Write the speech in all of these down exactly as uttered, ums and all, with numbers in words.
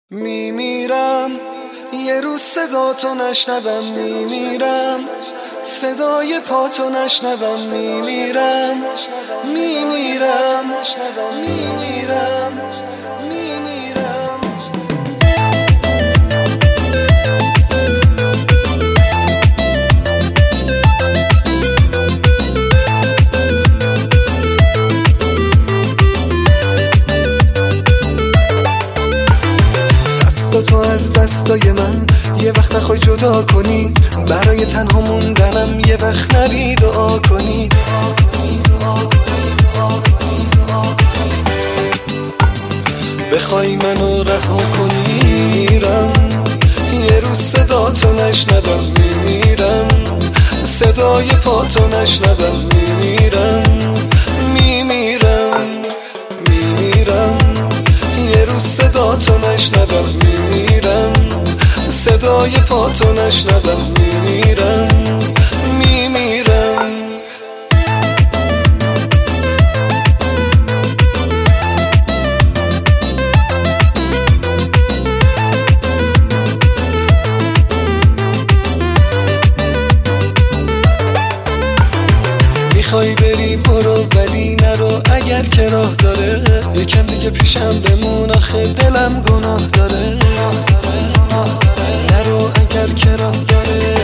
میمیرم یه روز صدا تو نشنوم، میمیرم صدای پا تو نشنوم، میمیرم میمیرم میمیرم میمیرم. دست تو از دستای من یه وقت نخوای جدا کنی، برای تنها موندنم یه وقت نری دعا کنی. بخوای منو رها کنی میرم، یه روز صدا تو نشنوم میمیرم، صدای پا تو نشنوم میمیرم میمیرم میمیرم. یه روز صدا تو نشنوم میمیرم، صدای پا تو نشنوم میمیرم میمیرم. میخوای بری برو ولی نرو اگر که راه داره، یکم دیگه پیشم بمون آخه دلم گناه داره. نرو اگر که راه داره،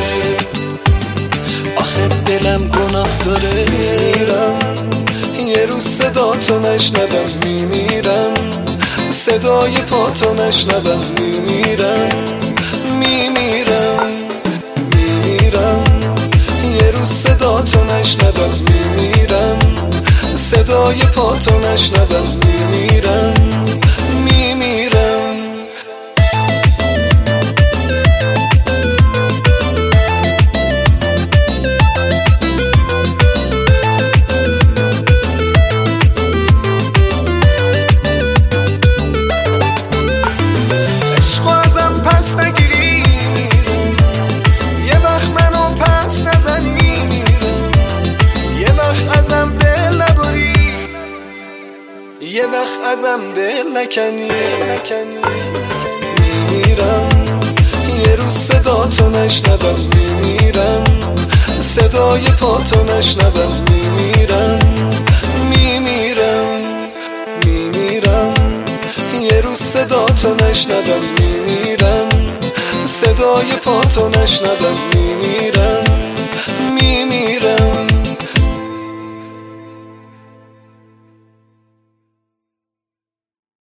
آخه دلم گناه داره. میمیرم یه روز صدا تو نشنوم میمیرم، صدای پا تو نشنوم میمیرم میمیرم میمیرم. یه روز صدا تو نشنوم میمیرم، صدای پا تو نشنوم میمیرم میمیرم. عشقو ازم پس نگیری، یه وقت منو پس نزنی، یه وقت ازم دل نبری، یه وقت ازم دل نکنی میمیرم یه روز صدا تو نشنوم میمیرم، صدای پا تو نشنوم میمیرم میمیرم میمیرم. یه روز صدا تو نشنوم میمیرم، صدای پا تو نشنوم میمیرم